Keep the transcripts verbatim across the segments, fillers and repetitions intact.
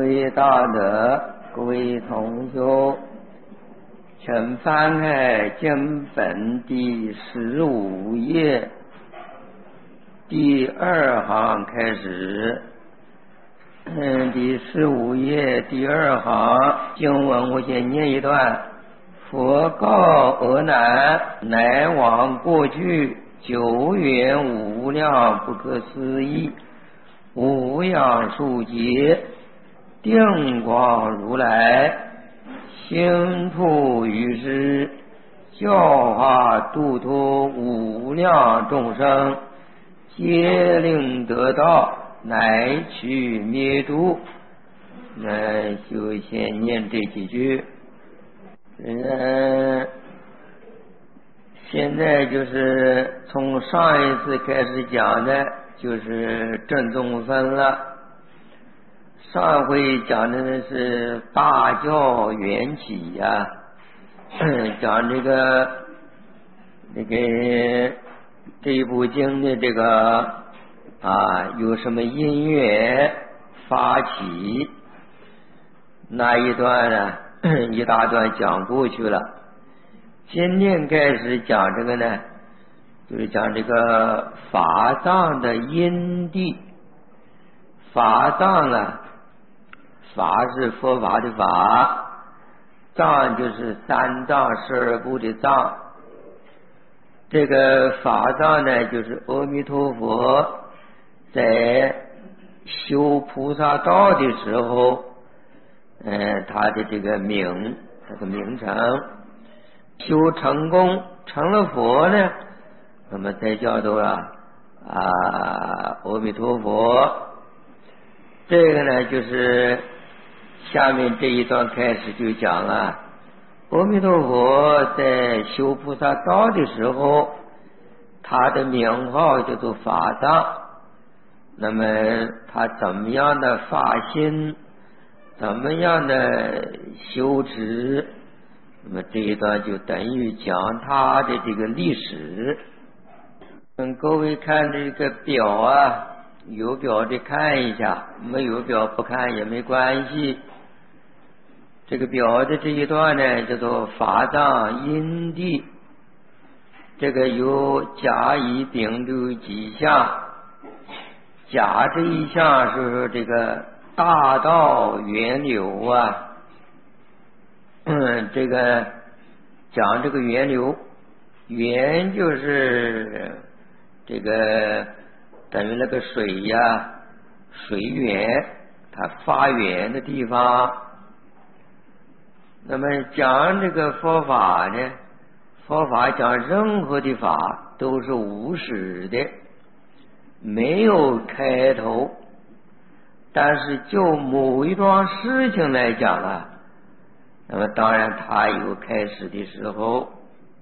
位大德，各位同修，请翻开经本第十五页第二行开始。嗯，第十五页第二行经文，我先念一段。佛告阿难：乃往过去久远无量不可思议无量数劫定光如来心吐于世，教化度脱无量众生，皆令得道，乃取灭度。那就先念这几句。嗯，现在就是从上一次开始讲的，就是正宗分了。上回讲的是大教缘起呀、啊，讲这个这个这一部经的这个啊有什么因缘发起，那一段呢？一大段讲过去了。今天开始讲这个呢，就是讲这个法藏的因地。法藏呢，法是佛法的法，藏就是三藏十二部的藏。这个法藏呢，就是阿弥陀佛在修菩萨道的时候，嗯，他的这个名，这个名称，修成功成了佛呢，那么才叫做啊啊阿弥陀佛。这个呢，就是下面这一段开始就讲了，阿弥陀佛在修菩萨道的时候，他的名号叫做法藏。那么他怎么样的发心？怎么样的修持？那么这一段就等于讲他的这个历史。嗯，各位看这个表啊，有表的看一下，没有表不看也没关系。这个表的这一段呢，叫做法藏因地。这个有甲乙丙六几项。甲这一项是说这个大道源流啊，嗯，这个讲这个源流，源就是这个等于那个水呀、啊，水源它发源的地方。那么讲这个佛法呢，佛法讲任何的法都是无始的，没有开头。但是就某一桩事情来讲啊，那么当然它有开始的时候。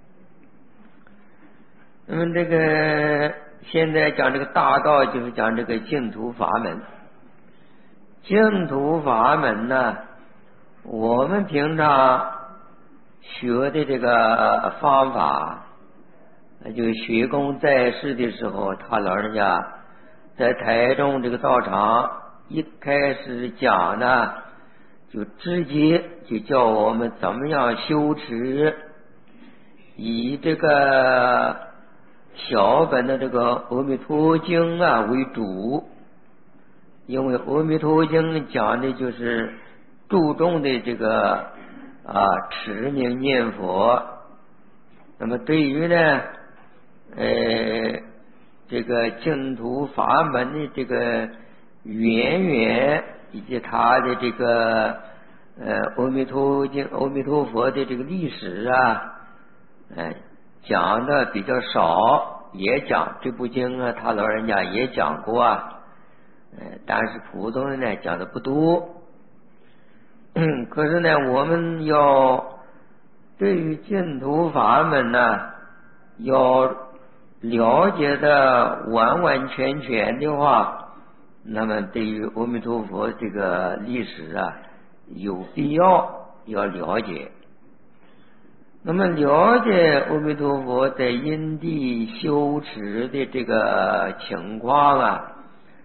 那么这个现在讲这个大道，就是讲这个净土法门。净土法门呢，我们平常学的这个方法，那就学公在世的时候，他老人家在台中这个道场一开始讲呢，就直接就叫我们怎么样修持，以这个小本的这个阿弥陀经啊为主，因为阿弥陀经讲的就是注重的这个啊持名念佛。那么对于呢呃这个净土法门的这个渊源以及他的这个呃阿弥陀经阿弥陀佛的这个历史啊，哎、呃、讲的比较少，也讲这部经啊，他老人家也讲过啊，呃但是普通人呢讲的不多。可是呢，我们要对于净土法门呢，要了解的完完全全的话，那么对于阿弥陀佛这个历史啊，有必要要了解。那么了解阿弥陀佛在因地修持的这个情况啊，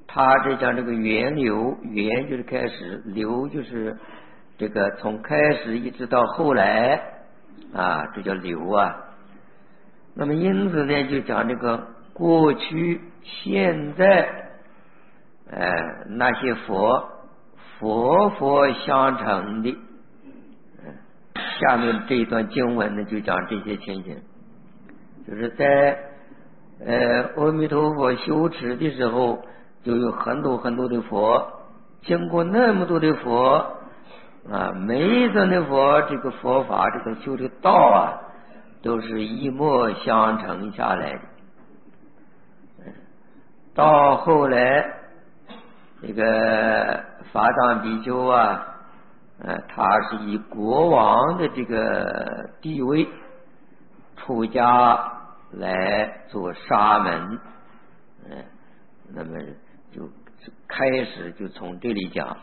他这讲这个源流，源就是开始，流就是这个从开始一直到后来啊，这叫流啊。那么因此呢，就讲这个过去、现在，呃，那些佛佛佛相承的。下面这一段经文呢，就讲这些情形，就是在呃阿弥陀佛修持的时候，就有很多很多的佛，经过那么多的佛啊，每一尊的佛，这个佛法这个修的道啊，都是一脉相承下来的。到后来，这个法藏比丘啊。呃，他是以国王的这个地位出家来做沙门，嗯、呃，那么就开始就从这里讲。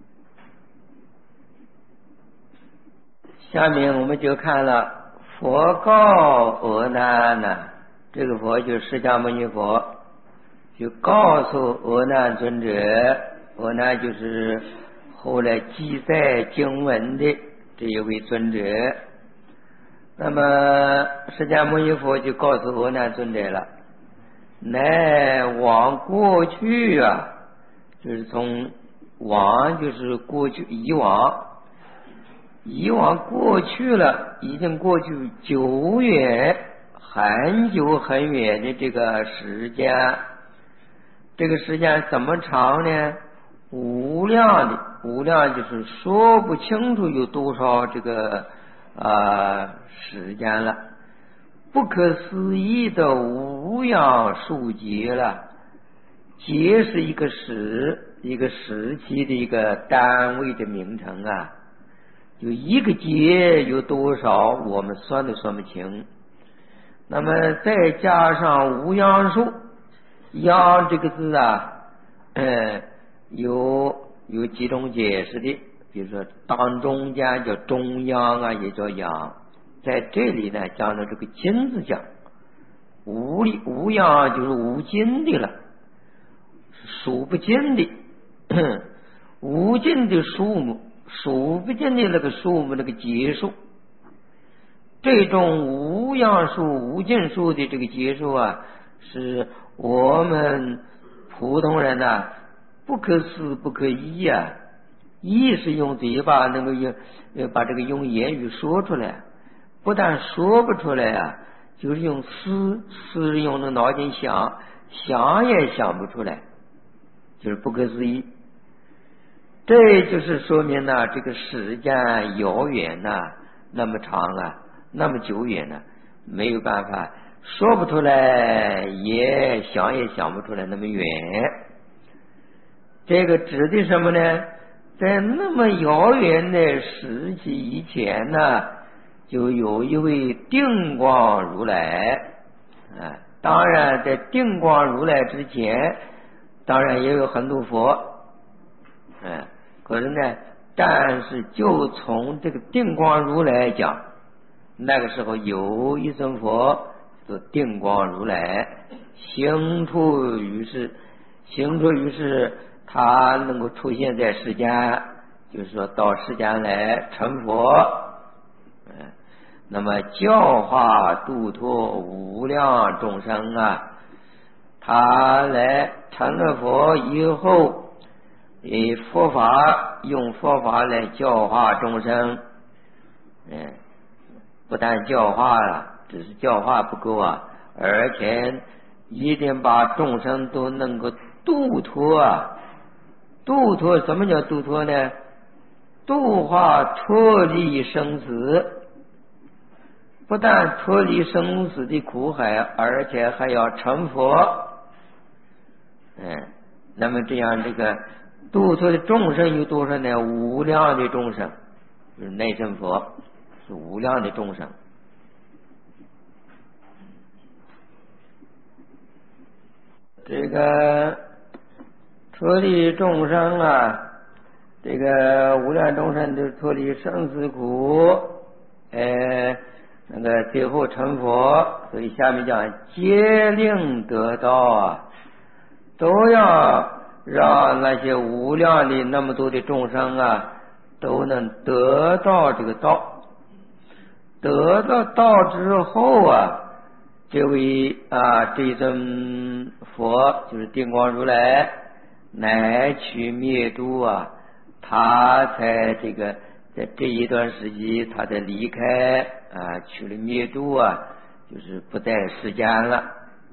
下面我们就看了佛告阿难呢，这个佛就是释迦牟尼佛，就告诉阿难尊者，阿难就是后来记载经文的这一位尊者。那么释迦牟尼佛就告诉阿难尊者了，乃往过去啊，就是从往就是过去以往，以往过去了，已经过去久远很久很远的这个时间，这个时间怎么长呢？无量的，无量就是说不清楚有多少这个啊、呃、时间了，不可思议的无量数劫了。劫是一个时，一个时期的一个单位的名称啊，就一个劫有多少，我们算都算不清。那么再加上无量数，量这个字啊，呃有有几种解释的，比如说当中间叫中央啊，也叫央，在这里呢讲的这个尽字讲，无无央就是无尽的了，数不尽的无尽的数目，数不尽的那个数目，那个结数，这种无央数无尽数的这个结数啊，是我们普通人呢、啊不可思不可议啊！议是用嘴巴能够用把这个用言语说出来，不但说不出来啊，就是用思思用的脑筋想，想也想不出来，就是不可思议。这就是说明呢，这个时间遥远呐、啊，那么长啊，那么久远呢、啊，没有办法说不出来，也想也想不出来那么远。这个指的什么呢？在那么遥远的时期以前呢，就有一位定光如来啊。当然，在定光如来之前，当然也有很多佛，嗯，可是呢，但是就从这个定光如来讲，那个时候有一尊佛，叫定光如来，行出于世，行出于世。他能够出现在世间，就是说到世间来成佛，嗯，那么教化度脱无量众生啊，他来成了佛以后，以佛法用佛法来教化众生，嗯，不但教化了，只是教化不够啊，而且一定把众生都能够度脱啊。度脱，什么叫度脱呢？度化脱离生死，不但脱离生死的苦海，而且还要成佛。嗯，那么这样这个度脱的众生有多少呢？无量的众生，就是内身佛，是无量的众生。这个脱离众生啊，这个无量众生就脱离生死苦，呃，那个最后成佛。所以下面讲皆令得道啊，都要让那些无量的那么多的众生啊，都能得到这个道。得到道之后啊，这位啊这尊佛就是定光如来，乃取灭度啊，他才这个在这一段时期，他才离开啊，取了灭度啊，就是不在世间了。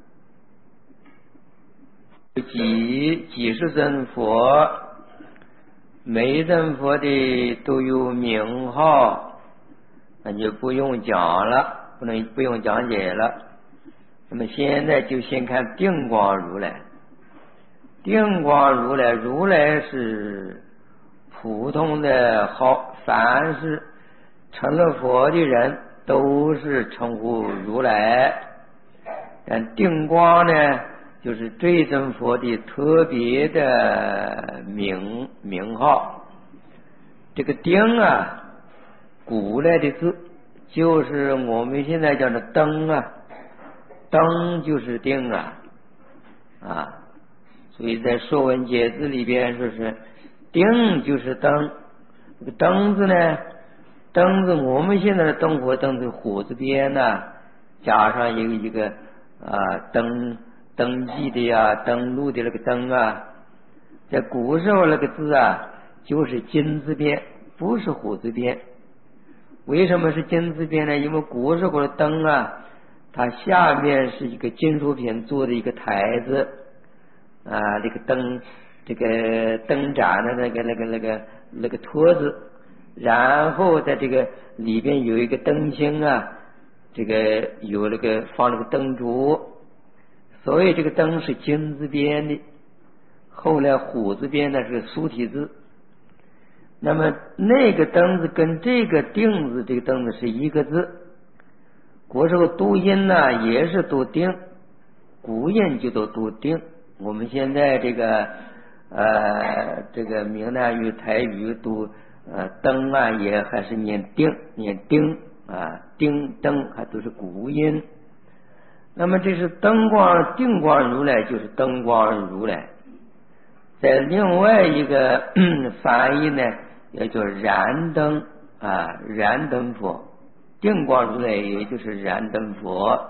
几几十尊佛，每一尊佛的都有名号，那就不用讲了，不能不用讲解了。那么现在就先看定光如来。定光如来，如来是普通的号，凡是成了佛的人都是称呼如来。但定光呢，就是这尊佛的特别的名名号。这个定啊，古来的字就是我们现在讲的灯啊，灯就是定啊啊，所以在《说文解字》里边说是定就是灯。这个灯字呢，灯字我们现在的灯火灯字火字边呢，加上一个一个啊灯登记的呀，登录的那个灯啊，在古时候那个字啊，就是金字边，不是虎字边。为什么是金字边呢？因为古时候的灯啊，它下面是一个金属品做的一个台子啊，这个灯，这个灯盏的那个那个那个那个托子，然后在这个里边有一个灯芯啊，这个有那个放那个灯烛。所以这个灯是金字边的，后来虎字边呢是苏体字。那么那个灯字跟这个定字，这个灯字是一个字。古时候读音呢也是读定，古音就都读定。我们现在这个呃这个闽南语、台语读呃灯啊，也还是念定，念丁啊，丁灯还都是古音。那么这是灯光定光如来，就是灯光如来。在另外一个翻译呢，也叫燃灯啊，燃灯佛。定光如来也就是燃灯佛。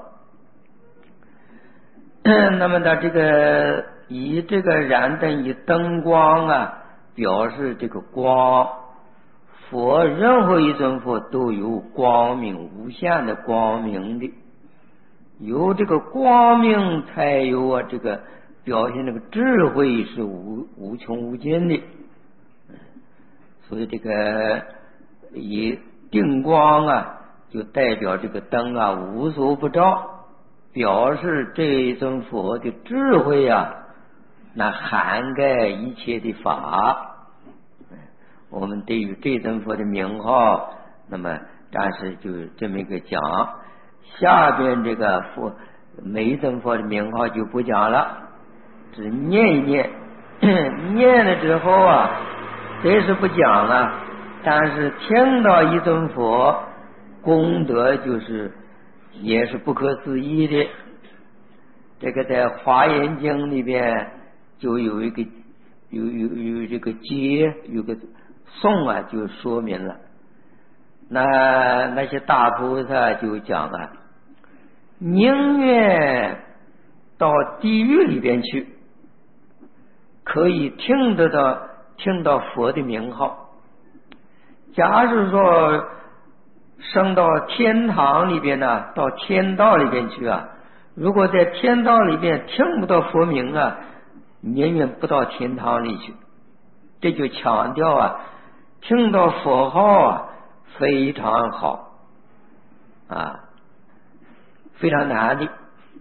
那么它这个以这个燃灯以灯光啊，表示这个光。佛任何一尊佛都有光明无限的光明的。有这个光明，才有啊这个表现这个智慧是无无穷无尽的。所以这个以定光啊，就代表这个灯啊无所不照，表示这一尊佛的智慧啊，那涵盖一切的法。我们对于这尊佛的名号，那么暂时就这么一个讲。下边这个佛每一尊佛的名号就不讲了，只念一念。念了之后啊，这是不讲了，但是听到一尊佛，功德就是也是不可思议的。这个在华严经里边就有一个有有有这个偈，有个颂啊，就说明了。那那些大菩萨就讲啊，宁愿到地狱里边去，可以听得到听到佛的名号。假如说升到天堂里边呢，到天道里边去啊，如果在天道里边听不到佛名啊，宁愿不到天堂里去。这就强调啊，听到佛号啊非常好啊，非常难的。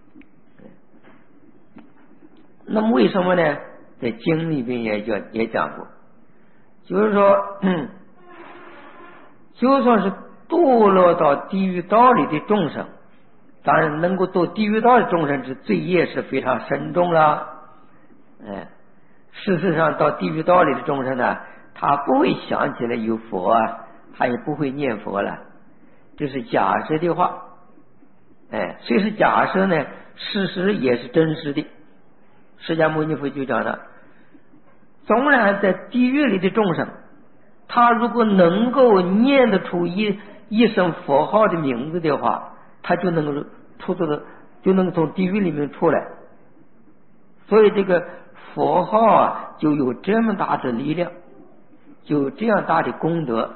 那么为什么呢？在经里边也讲也讲过，就是说，嗯，就算是堕落到地狱道里的众生，当然能够堕地狱道的众生是罪业是非常深重了。哎，事实上到地狱道里的众生呢，他不会想起来有佛啊，他也不会念佛了，这是假设的话。哎，虽是假设呢，事实也是真实的。释迦牟尼佛就讲了， 纵然在地狱里的众生，他如果能够念得出一一声佛号的名字的话，他就能够出这个，就能从地狱里面出来。所以这个佛号啊，就有这么大的力量，就有这样大的功德。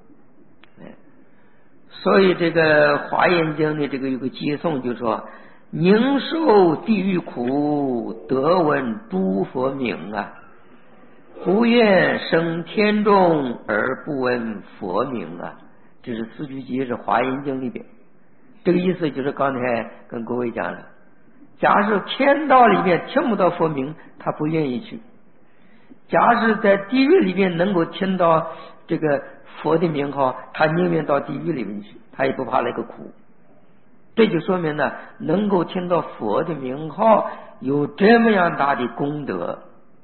所以这个华严经的这个有个偈颂，就说宁受地狱苦，得闻诸佛名啊，不愿生天中而不闻佛名啊。这是四句偈，是华严经里边。这个意思就是刚才跟各位讲了，假使天道里面听不到佛名，他不愿意去；假使在地狱里面能够听到这个佛的名号，他宁愿到地狱里面去，他也不怕那个苦。这就说明呢，能够听到佛的名号有这么样大的功德。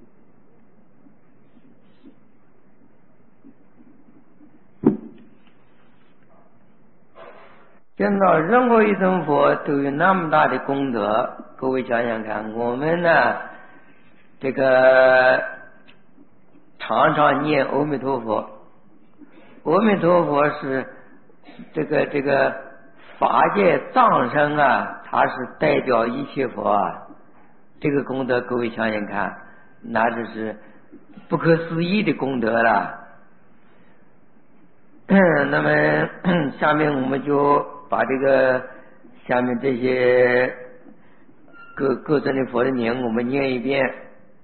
见到任何一尊佛都有那么大的功德，各位想想看，我们呢这个常常念阿弥陀佛，阿弥陀佛是这个这个法界藏身啊，它是代表一切佛啊，这个功德各位想想看，那就是不可思议的功德了。那么下面我们就把这个下面这些各各尊的佛的名我们念一遍。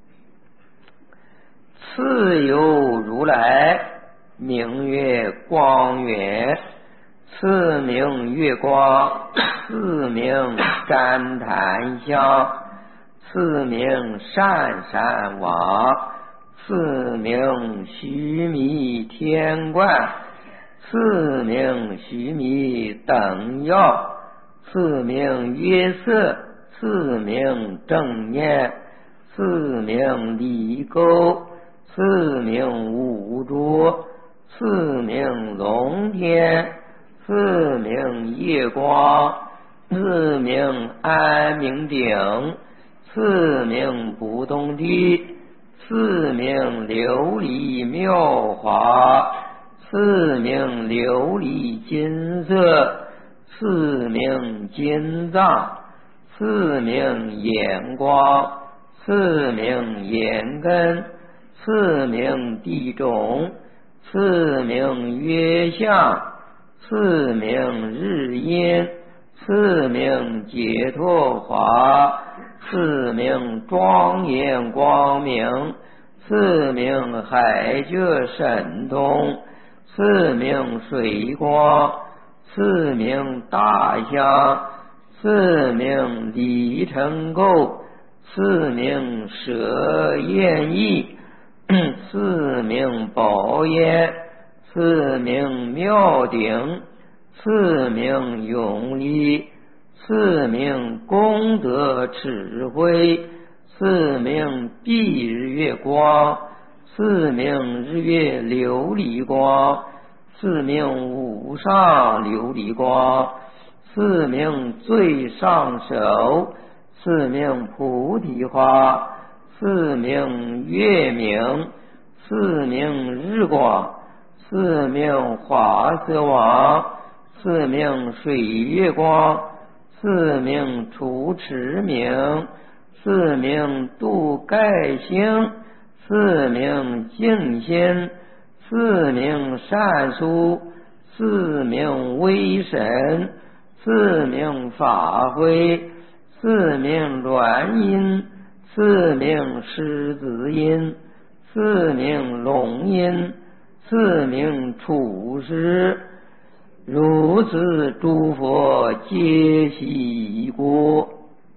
次有如来，名曰光远，次名月光，次名旃檀香，次名善山王，次名须弥天冠，次名须弥等耀，次名约色，次名正念，次名离沟，次名无著，次名龙天，次名夜光，次名安明顶，次名不动地，次名琉璃妙华，次名琉璃金色，次名金藏，次名眼光，次名眼根，次名地种，次名月相，次名日阴，次名解脱华，次名庄严光明，次名海觉神通，次名水光，次名大香，次名离尘垢，次名舍焰意，次名宝焰，次名妙顶，次名永力，次名功德智慧，次名蔽日月光，次名日月琉璃光，次名无上琉璃光，次名最上首，次名菩提花，次名月明，次名日光，次名华色王，次名水月光，次名除持明，次名度盖星，次名净心，次名善书，次名威神，次名法会，次名鸾音，次名狮子音，次名龙音，次名处师，如此诸佛皆悉过。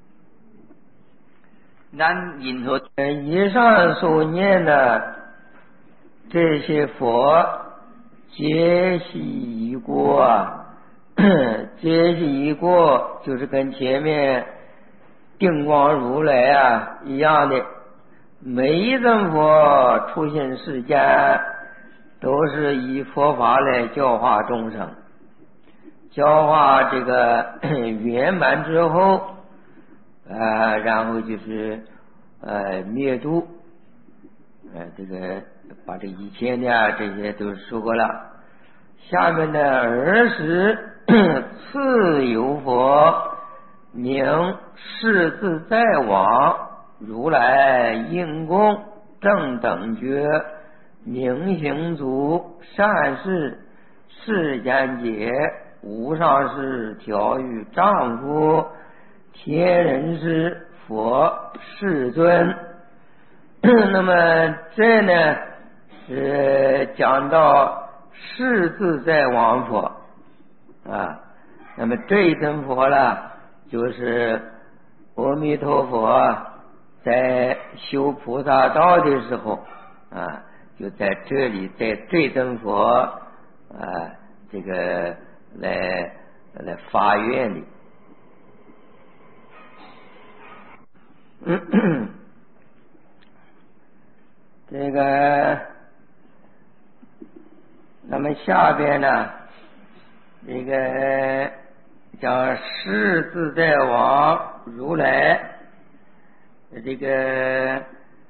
南印说，以上所念的这些佛皆悉过啊，皆悉过就是跟前面定光如来啊一样的，每一尊佛出现世间都是以佛法来教化众生，教化这个圆满之后呃然后就是呃灭度呃，这个把这以前的这些都说过了。下面的二十次有佛名世自在王如来应供正等觉明行足善事世间解无上士调御丈夫天人师佛世尊。那么这呢是讲到世自在王佛啊，那么这一尊佛呢，就是阿弥陀佛在修菩萨道的时候啊，就在这里，在这尊佛啊，这个来来发愿的。嗯，这个，那么下边呢，这个叫世自在王如来，这个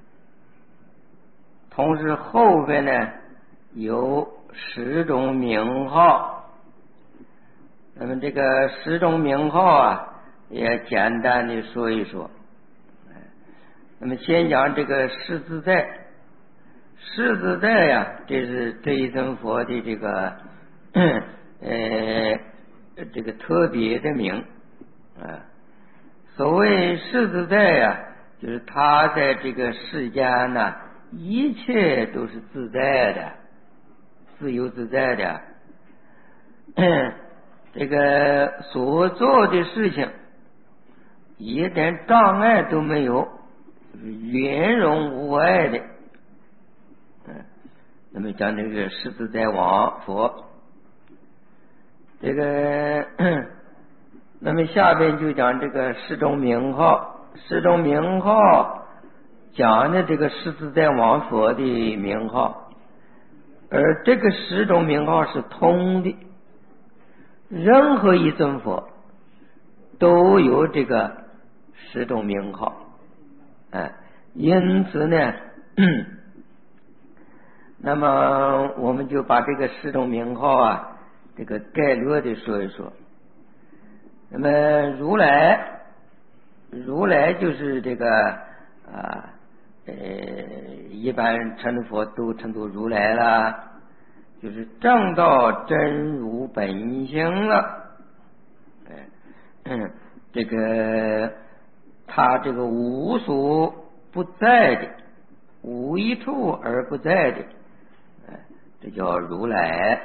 同时后边呢有十种名号。那么这个十种名号啊，也简单的说一说。那么先讲这个世自在，世自在呀，这是这一尊佛的这个呃这个特别的名啊。所谓世自在呀，就是他在这个世间呢，一切都是自在的，自由自在的。这个所做的事情一点障碍都没有，圆融无碍的。嗯，那么讲这个世自在王佛，这个那么下边就讲这个十种名号，十种名号讲的这个世自在王佛的名号，而这个十种名号是通的，任何一尊佛都有这个十种名号。哎，因此呢，那么我们就把这个十种名号啊，这个概略的说一说。那么如来，如来就是这个啊，呃，一般成佛都称作如来了，就是正道真如本性了。哎，这个他这个无所不在的，无一处而不在的，哎，这叫如来。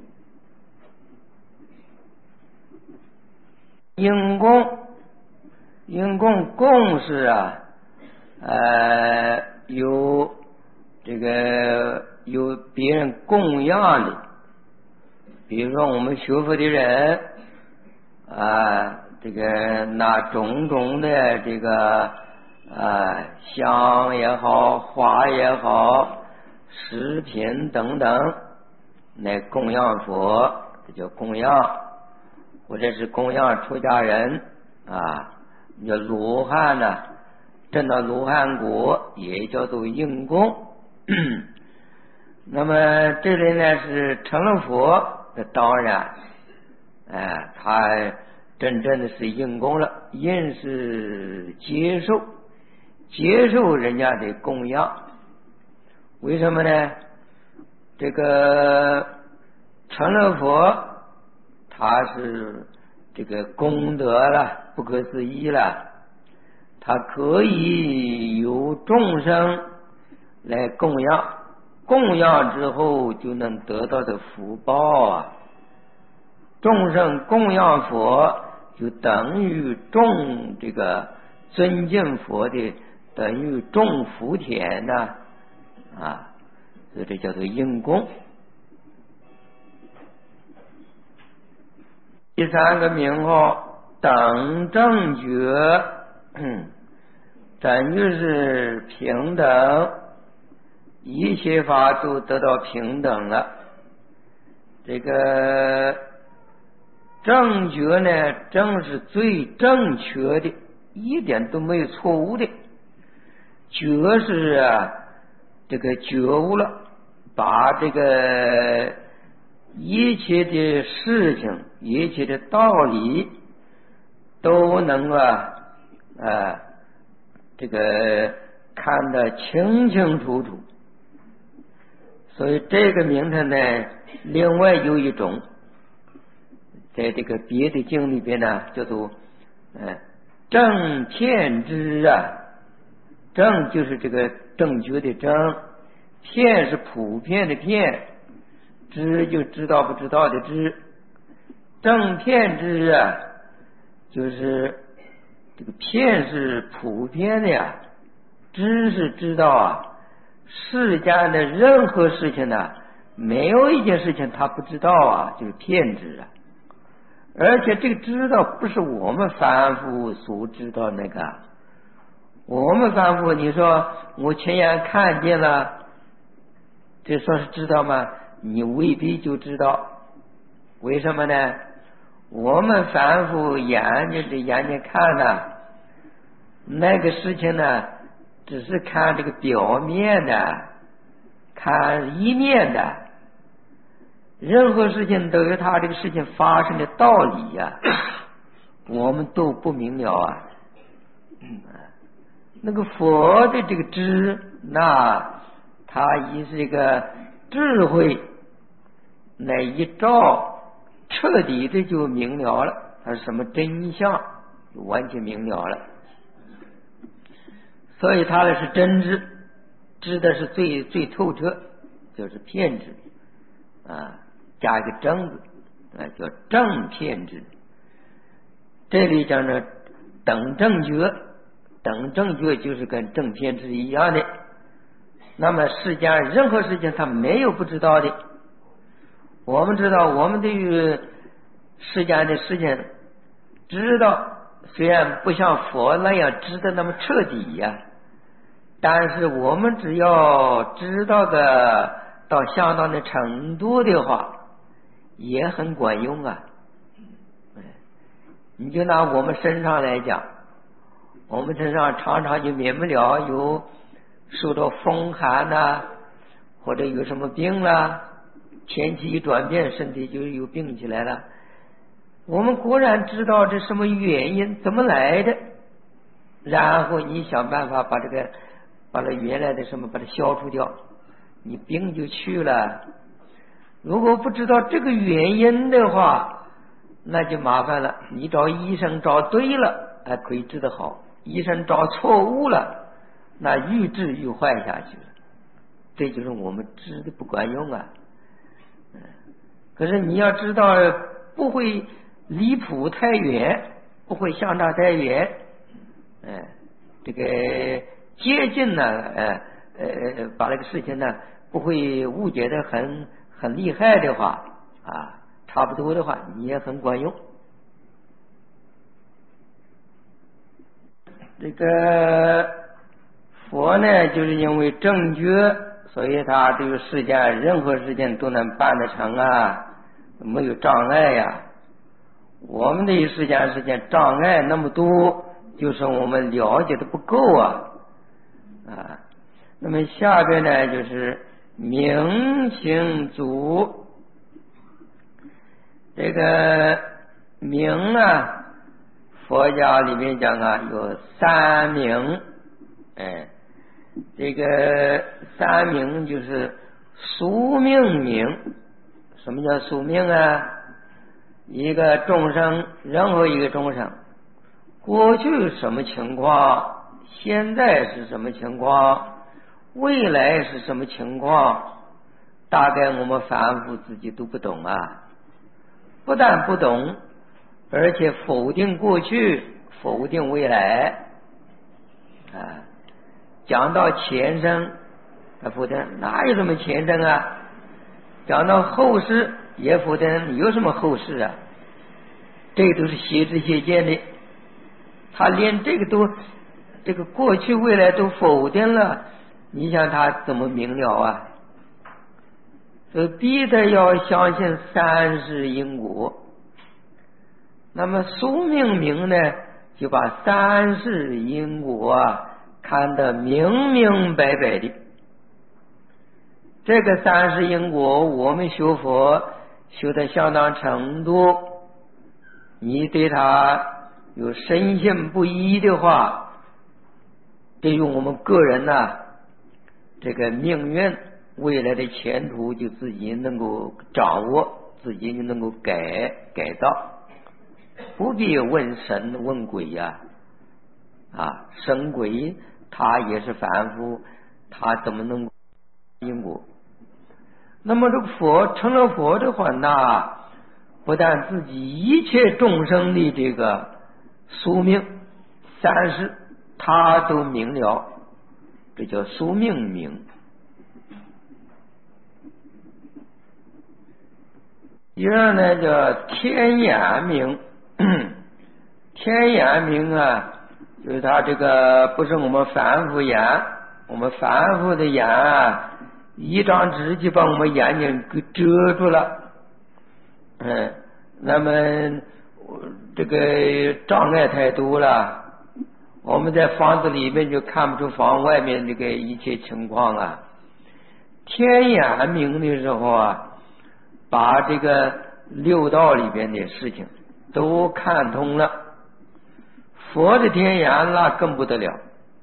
应供，应供供是啊，呃，有这个有别人供养的，比如说我们学佛的人啊，这个拿种种的这个啊香也好，花也好，食品等等来供养佛，这叫供养。或者是供养出家人啊，叫罗汉呢，证到罗汉果也叫做应供。那么这里呢是成了佛，那当然，哎，他真正的是应供了，应是接受，接受人家的供养。为什么呢？这个成了佛，他是这个功德了，不可思议了，他可以由众生来供养，供养之后就能得到的福报啊。众生供养佛，就等于种这个尊敬佛的，等于种福田呐啊，所以这叫做应供。第三个名号等正觉，等于是平等，一切法都得到平等了。这个正觉呢，正是最正确的，一点都没有错误的。觉是啊， 这个觉悟了，把这个一切的事情、一切的道理都能啊啊这个看得清清楚楚。所以这个名称呢，另外有一种，在这个别的经里边呢，叫做呃正片知啊。正就是这个正觉的正，片是普遍的片，知就知道不知道的知。正片知啊，就是这个片是普遍的呀，知是知道啊。世间的任何事情呢，没有一件事情他不知道啊，就是骗知啊。而且这个知道不是我们凡夫所知道那个，我们凡夫你说我亲眼看见了，这算是知道吗？你未必就知道。为什么呢？我们凡夫眼睛这眼睛看呢，那个事情呢只是看这个表面的，看一面的，任何事情都有它这个事情发生的道理呀、啊，我们都不明了啊。那个佛的这个知，那它以这个智慧那一照，彻底的就明了了，它是什么真相，就完全明了了。所以它的是真知，知的是最最透彻，就是片知啊，加一个正字啊，叫正片知。这里讲呢，等正觉，等正觉就是跟正片知一样的。那么世间任何事情他没有不知道的，我们知道，我们对于世间的事情知道，虽然不像佛那样知得那么彻底呀、啊。但是我们只要知道的到相当的程度的话，也很管用啊。你就拿我们身上来讲，我们身上常常就免不了有受到风寒呐、啊，或者有什么病啦、啊，天气一转变，身体就有病起来了。我们果然知道这什么原因，怎么来的，然后你想办法把这个把它原来的什么把它消除掉，你病就去了。如果不知道这个原因的话，那就麻烦了。你找医生找对了，还可以治得好；医生找错误了，那愈治愈坏下去了。这就是我们治的不管用啊。可是你要知道，不会离谱太远，不会相差太远，哎，这个接近呢，呃呃，把这个事情呢不会误解的很很厉害的话啊，差不多的话，你也很管用。这个佛呢，就是因为正觉，所以他对世间任何事情都能办得成啊，没有障碍呀、啊。我们的世间事情障碍那么多，就是我们了解的不够啊啊。那么下边呢，就是明行足。这个明啊，佛家里面讲啊，有三明。哎，这个三明就是宿命明。什么叫宿命啊？一个众生，任何一个众生，过去什么情况，现在是什么情况，未来是什么情况，大概我们凡夫自己都不懂啊。不但不懂，而且否定过去，否定未来啊。讲到前生，他否定哪有什么前生啊？讲到后世，也否定有什么后世啊？这个都是邪知邪见的，他连这个都这个过去未来都否定了，你想他怎么明了啊？所以逼得要相信三世因果。那么宿命明呢，就把三世因果啊看得明明白白的这个三世因果，我们修佛修到相当程度，你对他有深信不疑的话，对于我们个人呢、啊，这个命运未来的前途就自己能够掌握，自己就能够改改造，不必问神问鬼呀、啊，啊，神鬼他也是凡夫，他怎么能因果？那么这个佛成了佛的话，那不但自己一切众生的这个宿命三世他都明了，这叫宿命明。第二呢叫天眼明，天眼明啊，就是他这个不是我们凡夫眼，我们凡夫的眼啊，一张纸就把我们眼睛给遮住了，嗯，那么这个障碍太多了，我们在房子里面就看不出房外面这个一切情况啊。天眼明的时候啊，把这个六道里边的事情都看通了。佛的天眼那更不得了，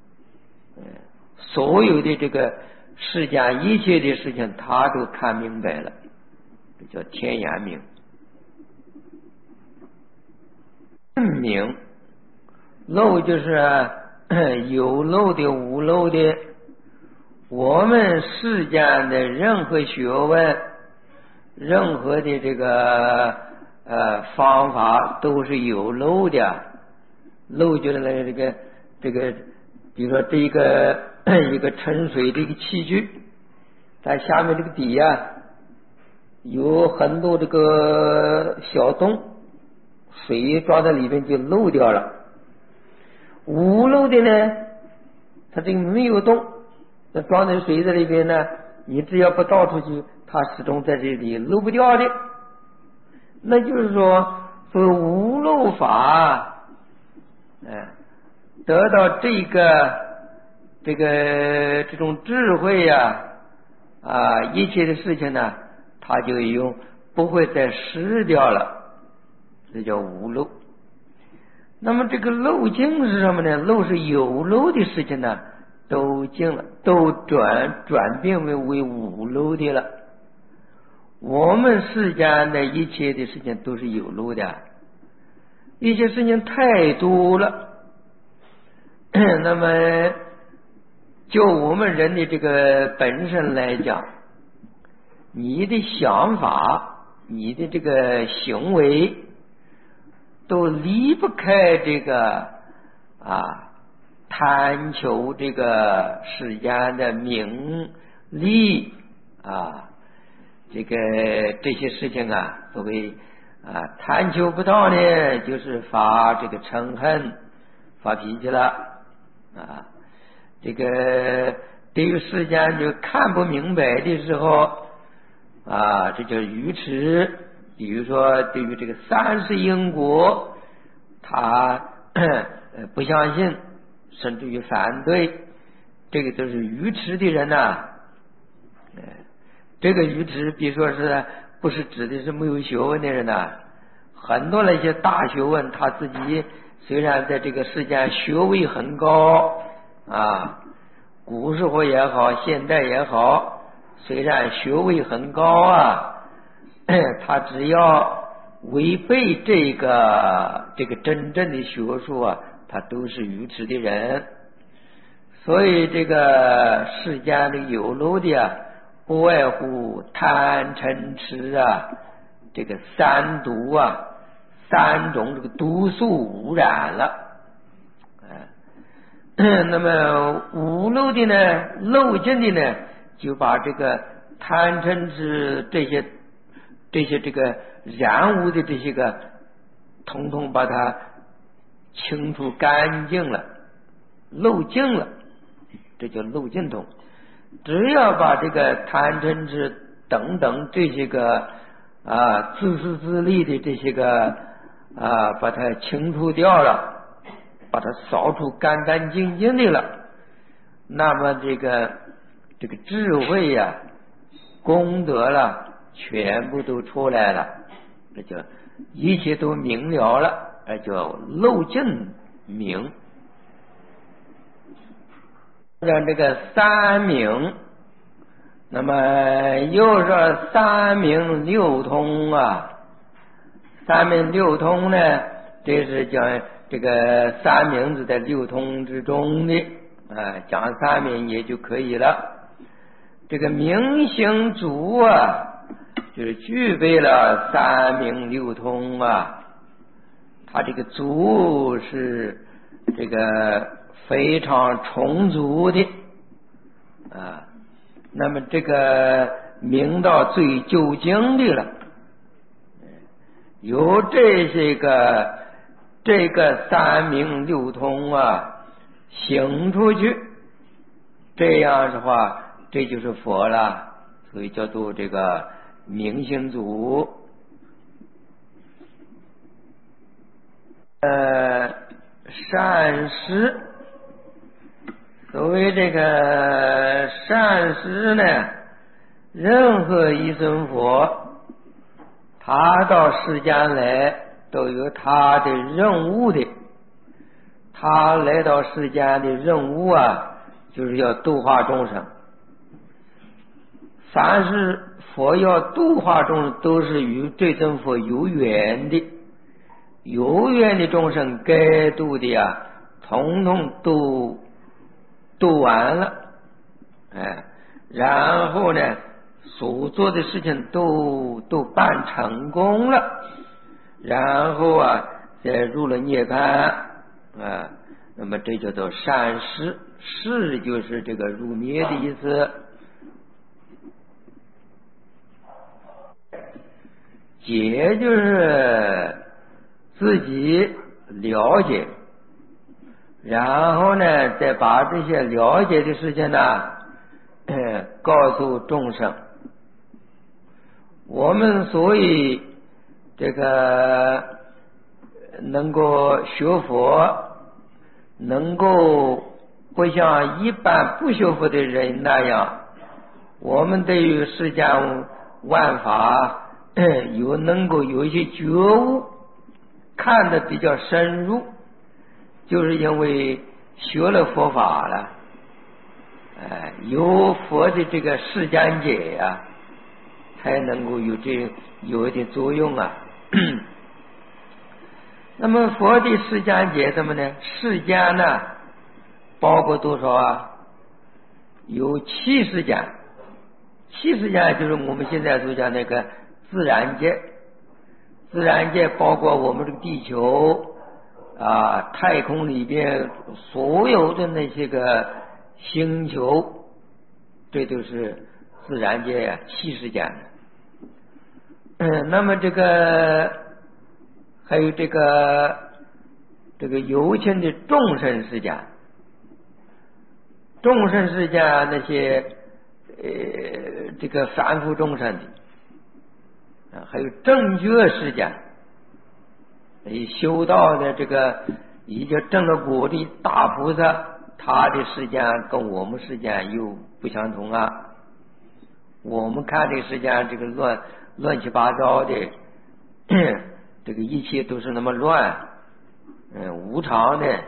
所有的这个世间一切的事情他都看明白了，这叫天眼明。明漏就是有漏的无漏的，我们世间的任何学问，任何的这个呃方法都是有漏的。漏就是那个这个这个，比如说这一个一个盛水的一个器具，在下面这个底呀、啊、有很多这个小洞，水装在里面就漏掉了。无漏的呢，它这个没有洞，那装在水在里边呢，你只要不倒出去，它始终在这里漏不掉的。那就是说，说无漏法。哎，得到这个这个这种智慧呀、啊，啊，一切的事情呢，它就用不会再失掉了，这叫无漏。那么这个漏尽是什么呢？漏是有漏的事情呢，都尽了，都转转变为为无漏的了。我们世间的一切的事情都是有漏的。一些事情太多了，那么就我们人的这个本身来讲，你的想法，你的这个行为都离不开这个啊贪求这个世间的名利啊，这个这些事情啊，所谓啊，贪求不到呢，就是发这个嗔恨，发脾气了啊。这个对于世间就看不明白的时候啊，这叫愚痴。比如说，对于这个三世因果，他不相信，甚至于反对，这个都是愚痴的人呐、啊。这个愚痴，比如说是。不是指的是没有学问的人呐、啊，很多那些大学问，他自己虽然在这个世间学位很高啊，古时候也好，现代也好，虽然学位很高啊，他只要违背这个这个真正的学术啊，他都是愚痴的人。所以这个世间的有漏的啊，不外乎贪嗔痴啊，这个三毒啊，三种这个毒素污染了。那么无漏的呢，漏尽的呢，就把这个贪嗔痴这些这些这个染污的这些个，统统把它清除干净了，漏尽了，这叫漏尽通。只要把这个贪嗔痴等等这些个啊自私自利的这些个啊，把它清除掉了，把它扫除干干净净的了，那么这个这个智慧呀、啊， 功德了，全部都出来了，这叫一切都明了了，而叫漏尽明。像这个三明，那么又说三明六通啊，三明六通呢，这是讲这个三明子的六通之中的啊，讲三明也就可以了。这个明行足啊，就是具备了三明六通啊，它这个足是这个非常充足的啊。那么这个明到最究竟的了，由这些个这个三明六通啊行出去，这样的话这就是佛了，所以叫做这个明行足。呃，善施，所谓这个善施呢，任何一尊佛，他到世间来都有他的任务的。他来到世间的任务啊，就是要度化众生。凡是佛要度化众生，都是与这尊佛有缘的，有缘的众生该度的呀，统统都度完了，哎，然后呢，所做的事情都都办成功了，然后啊，再入了涅槃啊，那么这叫做善施，施就是这个入灭的意思。解就是自己了解，然后呢再把这些了解的事情呢、呃、告诉众生。我们所以这个能够学佛，能够不像一般不学佛的人那样，我们对于世间万法有能够有一些觉悟，看得比较深入，就是因为学了佛法了，哎，有佛的这个世间解呀、啊，才能够有这有一点作用啊。那么佛的世间解什么呢？世间呢，包括多少啊？有七世间，七世间就是我们现在所讲那个自然界，自然界包括我们这个地球啊，太空里边所有的那些个星球，这就是自然界呀、啊，七世间的。嗯，那么这个还有这个这个有情的众生世间，众生世间那些呃这个凡夫众生的。啊，还有正觉世间，修道的这个已经证了果的大菩萨，他的世间跟我们世间又不相同啊。我们看这个世间这个乱乱七八糟的，这个一切都是那么乱，嗯，无常的。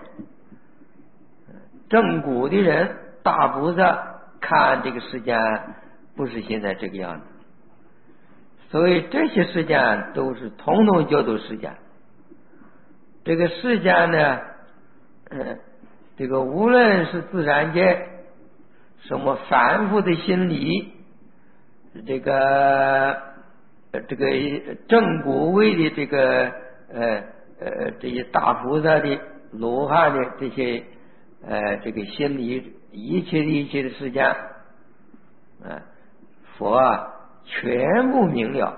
正果的人大菩萨看这个世间不是现在这个样子。所以这些世间都是统统叫做世间。这个世间呢，嗯，这个无论是自然界，什么凡夫的心理，这个这个正果位的这个呃呃这些大菩萨的罗汉的这些呃这个心理，一切的一切的世间，啊，佛啊。全部明了，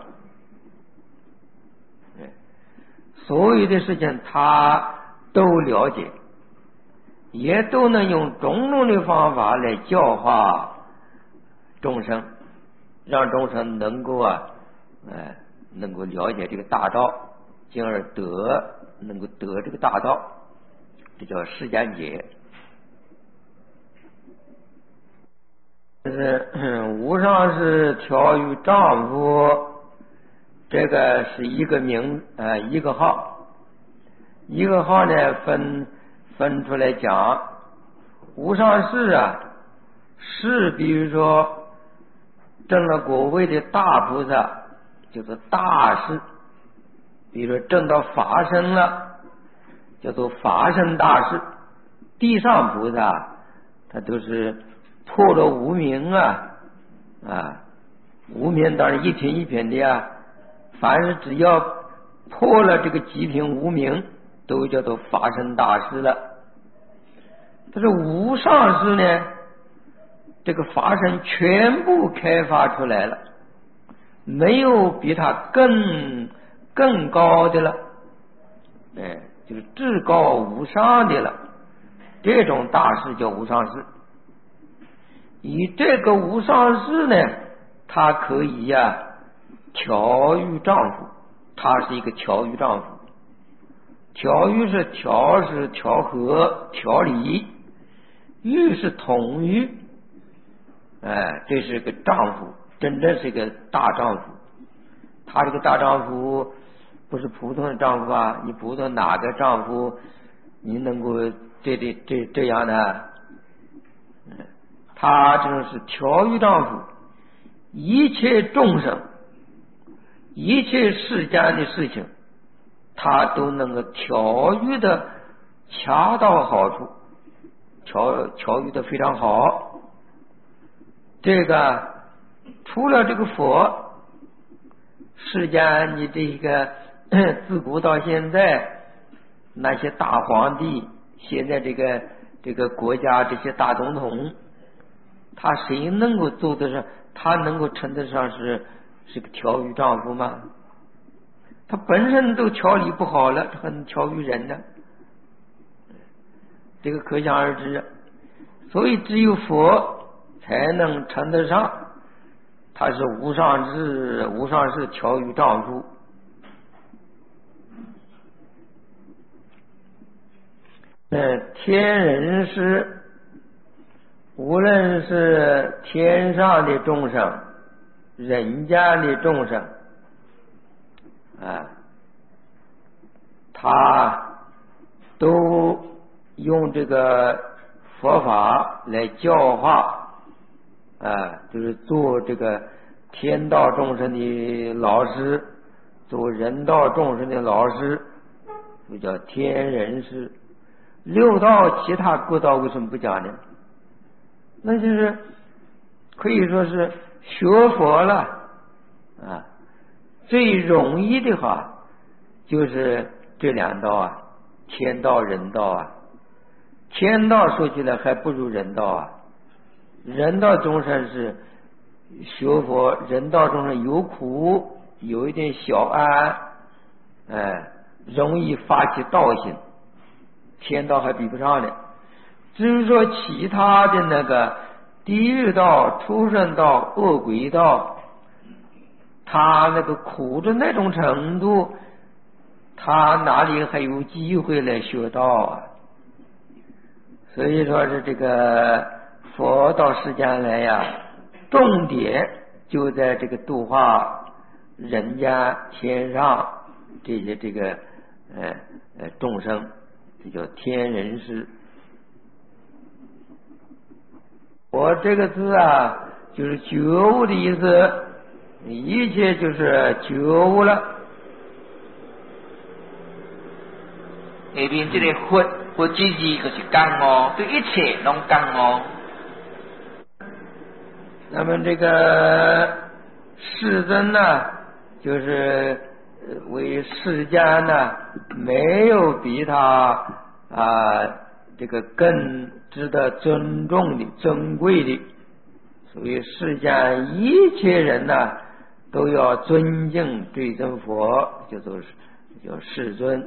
所有的事情他都了解，也都能用种种的方法来教化众生，让众生能够啊，呃，能够了解这个大道，进而得能够得这个大道，这叫世间解。 就是无上士调御丈夫，这个是一个名呃一个号，一个号呢分分出来讲。无上士啊，是比如说证了果位的大菩萨，就是大士，比如说证到法身了，叫做法身大士。地上菩萨他都是破了无明啊啊，无明当然一品一品的呀，凡是只要破了这个极品无明，都叫做法身大士了。但是无上士呢，这个法身全部开发出来了，没有比他更更高的了，哎，就是至高无上的了。这种大士叫无上士。以这个无上士呢，他可以呀、啊、调御丈夫，他是一个调御丈夫。调御是调是调和调理，御是统御，哎，这是个丈夫，真正是个大丈夫。他这个大丈夫不是普通的丈夫啊，你普通哪个丈夫你能够这这这这样呢？他这种是调御丈夫，一切众生一切世间的事情他都能够调御的恰到好处，调调御的非常好。这个除了这个佛，世间你这个自古到现在那些大皇帝，现在这个这个国家这些大总统，他谁能够做得上？他能够称得上是是个调御丈夫吗？他本身都调理不好了，他还能调御人呢？这个可想而知。所以只有佛才能称得上他是无上士，无上士调御丈夫。呃，天人师，无论是天上的众生，人间的众生啊，他都用这个佛法来教化啊，就是做这个天道众生的老师，做人道众生的老师，就叫天人师。六道其他各道为什么不讲呢？那就是可以说是学佛了啊，最容易的话就是这两道啊，天道人道啊。天道说起来还不如人道啊，人道众生是学佛，人道众生有苦，有一点小安，哎，容易发起道心，天道还比不上呢。至于说其他的那个地狱道、畜生道、恶鬼道，他那个苦的那种程度，他哪里还有机会来学道啊？所以说是这个佛到世间来呀，重点就在这个度化人间天上这些这个呃呃众生，这叫天人师。我这个字啊，就是觉悟的意思，一切就是觉悟了。 下面这个佛佛之字就是感悟，对一切拢感悟。 那么这个世尊呢，就是为世间呢，没有比他啊这个更值得尊重的、尊贵的，所以世间一切人呢，都要尊敬对尊佛，叫做叫世尊。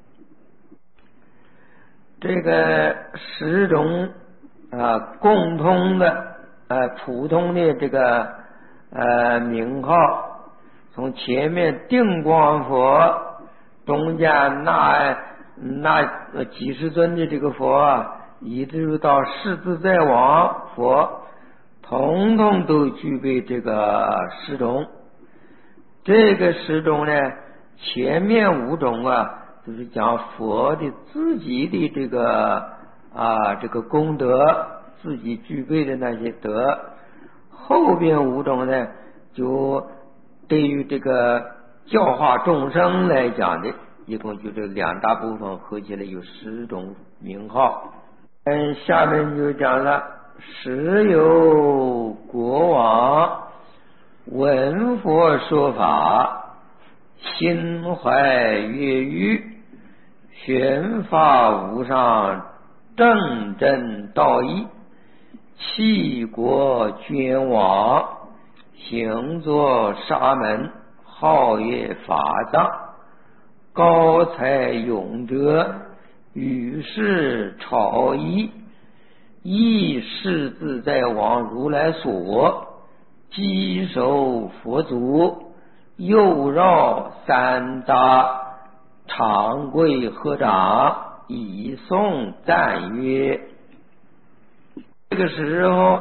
这个十种啊共通的呃普通的这个呃名号，从前面定光佛，中间那那几十尊的这个佛啊，以至于到世自在王佛， 统统都具备这个十种。这个十种呢，前面五种啊，就是讲佛的自己的这个啊这个功德，自己具备的那些德。后边五种呢，就对于这个教化众生来讲的，一共就这两大部分，合起来有十种名号。嗯，下面就讲了，时有国王闻佛说法，心怀悦欲，宣发无上正真道义，弃国捐往，行作沙门，号曰法藏，高才勇者，与世朝衣，亦是自在王如来所，稽首佛祖，右绕三匝，长跪合掌，以颂赞曰。这个时候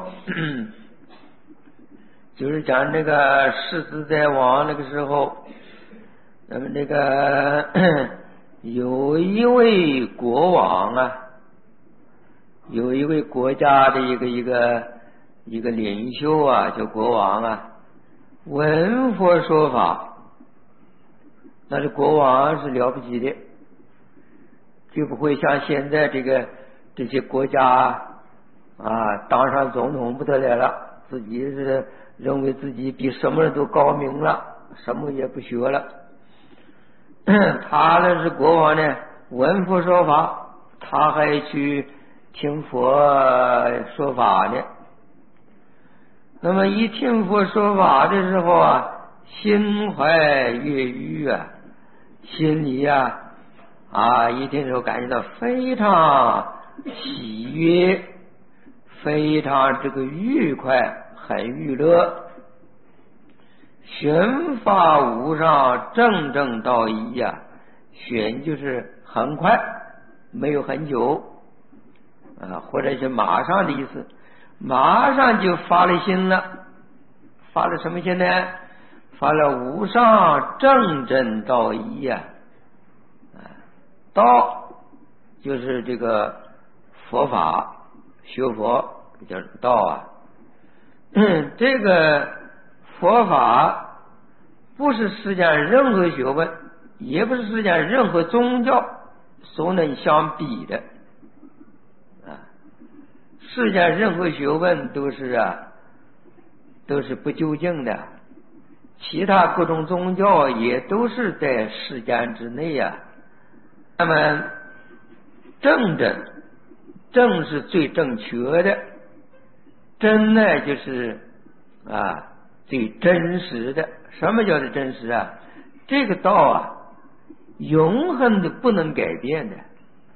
就是讲这个世自在王那个时候，那么这个有一位国王啊，有一位国家的一个一个一个领袖啊，叫国王啊，闻佛说法，那这国王是了不起的，就不会像现在这个这些国家啊，当上总统不得了了，自己是认为自己比什么人都高明了，什么也不学了。他呢是国王呢，闻佛说法，他还去听佛说法呢。那么一听佛说法的时候啊，心怀悦欲啊，心里啊啊一听时候感觉到非常喜悦，非常这个愉快，很娱乐。宣发无上正正道义呀、啊，宣就是很快，没有很久啊，或者是马上的意思，马上就发了心了。发了什么心呢？发了无上正正道义呀、啊，道就是这个佛法，学佛叫道啊。嗯，这个佛法不是世间任何学问，也不是世间任何宗教所能相比的啊！世间任何学问都是啊，都是不究竟的，其他各种宗教也都是在世间之内啊。那么正真，正是最正确的，真呢就是啊最真实的。什么叫做真实啊？这个道啊，永恒的不能改变的。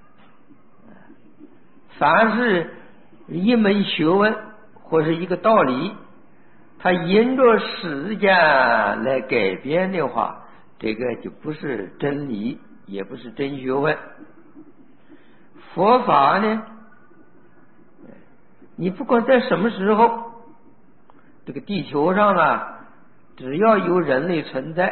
凡是一门学问或是一个道理，它因着时间来改变的话，这个就不是真理，也不是真学问。佛法呢，你不管在什么时候，这个地球上啊，只要有人类存在，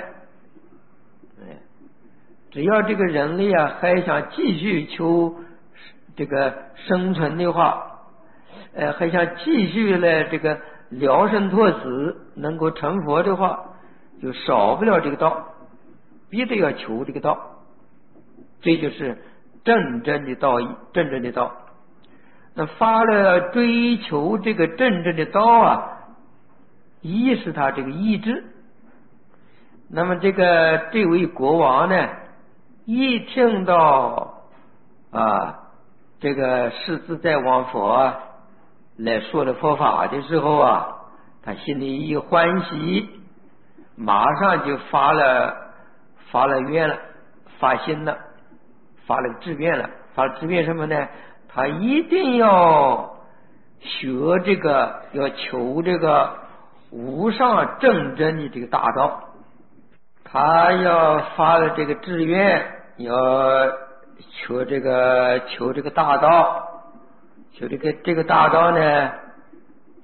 只要这个人类啊还想继续求这个生存的话，呃，还想继续来这个了生脱死，能够成佛的话，就少不了这个道，必须要求这个道。这就是真正的道义，真正的道。那发了追求这个真正的道啊，一是他这个意志。那么这个这位国王呢，一听到啊这个世自在王佛啊来说的佛法的时候啊，他心里一欢喜，马上就发了发了愿了，发心了，发了志愿了。发了志愿什么呢？他一定要学这个，要求这个无上正真的这个大道。他要发了这个志愿，要求这个求这个大道，求这个这个大道呢，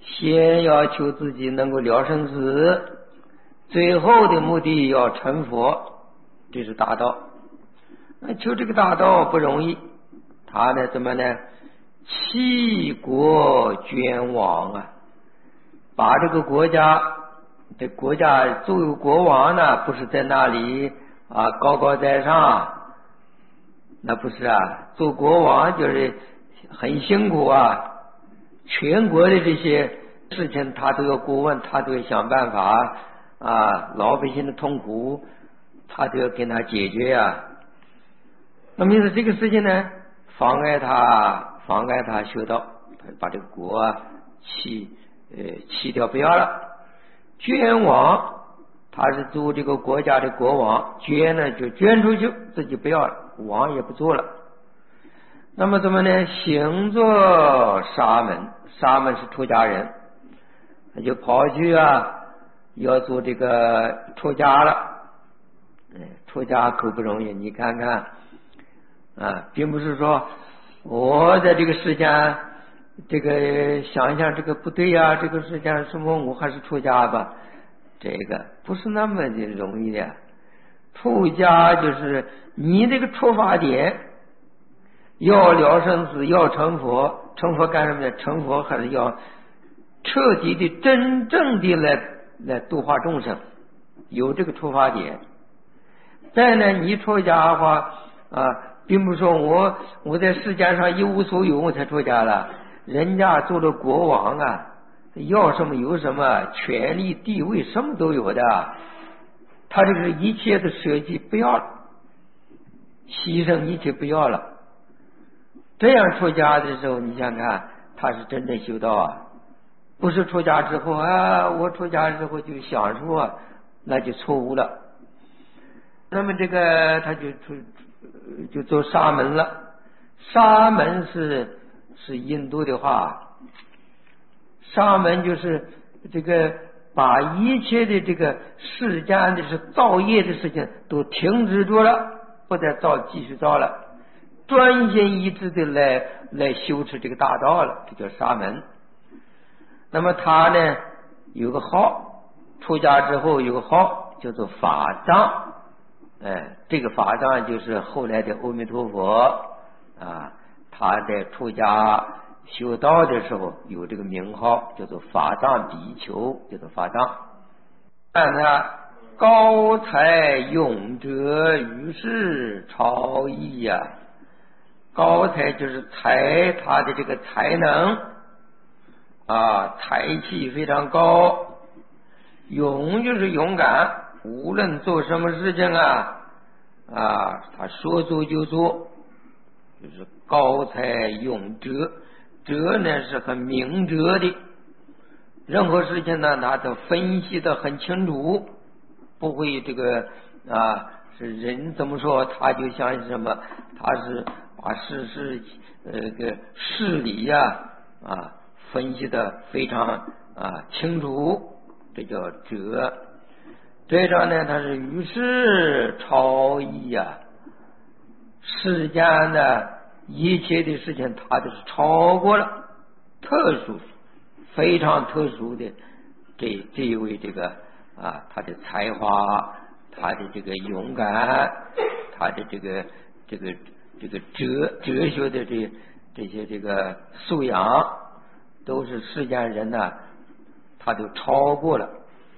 先要求自己能够了生死，最后的目的要成佛，这是大道。那求这个大道不容易，他呢怎么呢？弃国捐王啊，把这个国家，这国家作为国王呢，不是在那里啊高高在上，那不是啊，做国王就是很辛苦啊，全国的这些事情他都要过问，他都要想办法啊，老百姓的痛苦他都要跟他解决啊。那么就是这个事情呢，妨碍他妨碍他修道，他把这个国啊弃呃弃掉不要了。捐王他是做这个国家的国王，捐呢就捐出去，自己不要了，王也不做了。那么怎么呢？行作沙门，沙门是出家人，他就跑去啊要做这个出家了。出家可不容易，你看看啊，并不是说我在这个世间这个想一想这个不对呀、啊，这个世间什么我还是出家吧，这个不是那么的容易的。出家就是你这个出发点要了生死，要成佛。成佛干什么呢？成佛还是要彻底的真正的来来度化众生，有这个出发点。再呢，你出家的话啊，并不是说我我在世界上一无所有我才出家了，人家做了国王啊，要什么有什么，权力地位什么都有的，他这个一切的舍弃不要了，牺牲一切不要了。这样出家的时候，你想看他是真正修道啊，不是出家之后啊，我出家之后就享受啊，那就错误了。那么这个他就出就做沙门了。沙门是是印度的话，沙门就是这个把一切的这个世间的是造业的事情都停止住了，不再造继续造了，专心一致的来来修持这个大道了，这叫沙门。那么他呢有个号，出家之后有个号叫做法藏。哎，这个法藏就是后来的阿弥陀佛啊，他在出家修道的时候有这个名号，叫做法藏比丘，叫做法藏。看他高才勇者，于是超逸呀、啊。高才就是才，他的这个才能啊，才气非常高。勇就是勇敢。无论做什么事情啊啊，他说做就做，就是高才勇哲。哲呢是很明哲的，任何事情呢他都分析的很清楚，不会这个啊是人怎么说他就相信什么，他是把事事呃个事理呀 啊, 啊分析的非常啊清楚，这叫哲。这张呢，它是于是超逸呀、啊，世间的一切的事情，它都是超过了，特殊，非常特殊的这这一位这个啊，他的才华，他的这个勇敢，他的这个这个这个哲哲学的这这些这个素养，都是世间人呢，他都超过了。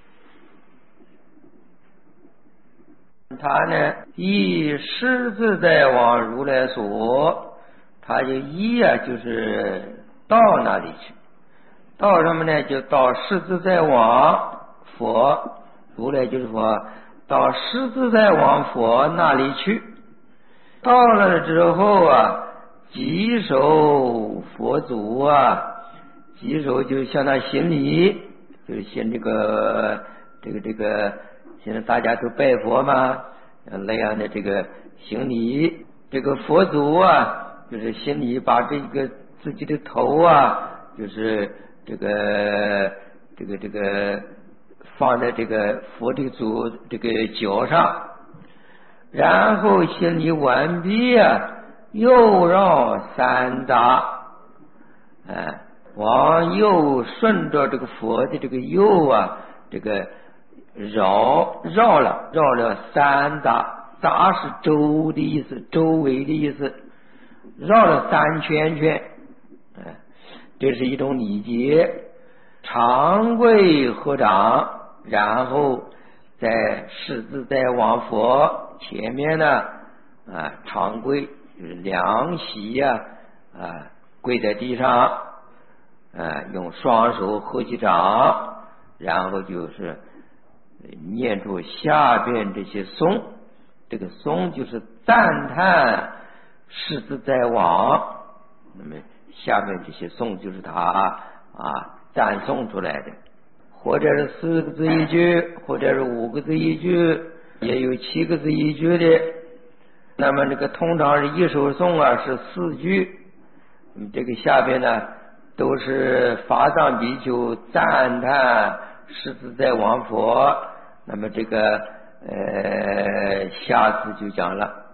他呢以实自在往如来所，他就一啊就是到那里去，到什么呢？就到实自在往佛，如来就是佛，到实自在往佛那里去。到了之后啊，稽首佛祖啊，稽首就向他行礼，就是行这个这个这个。现在大家都拜佛嘛，那样的这个行礼，这个佛祖啊，就是行礼，把这个自己的头啊，就是这个这个这个放在这个佛的祖这个脚上，然后行礼完毕啊，又绕三匝，哎， 往右顺着这个佛的这个右啊，这个绕绕了绕了三匝，匝是周的意思，周围的意思，绕了三圈圈，哎，这是一种礼节。长跪合掌，然后再狮子再往佛前面呢啊长跪，就是两膝呀啊跪在地上啊，用双手合起掌，然后就是念出下边这些颂，这个颂就是赞叹狮子在王，那么下面这些颂就是他啊赞颂出来的，或者是四个字一句，或者是五个字一句，也有七个字一句的。那么这个通常是一首颂啊是四句，这个下边呢都是法藏比丘赞叹狮子在王佛。那么这个呃下次就讲了。